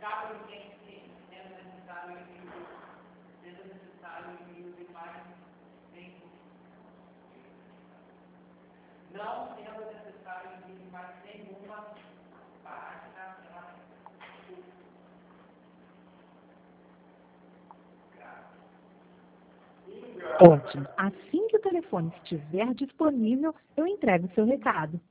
caso ninguém sendo necessário envio de mais tempo. Não sendo necessário envio de mais nenhuma página. Ótimo. Assim que o telefone estiver disponível, eu entrego o seu recado.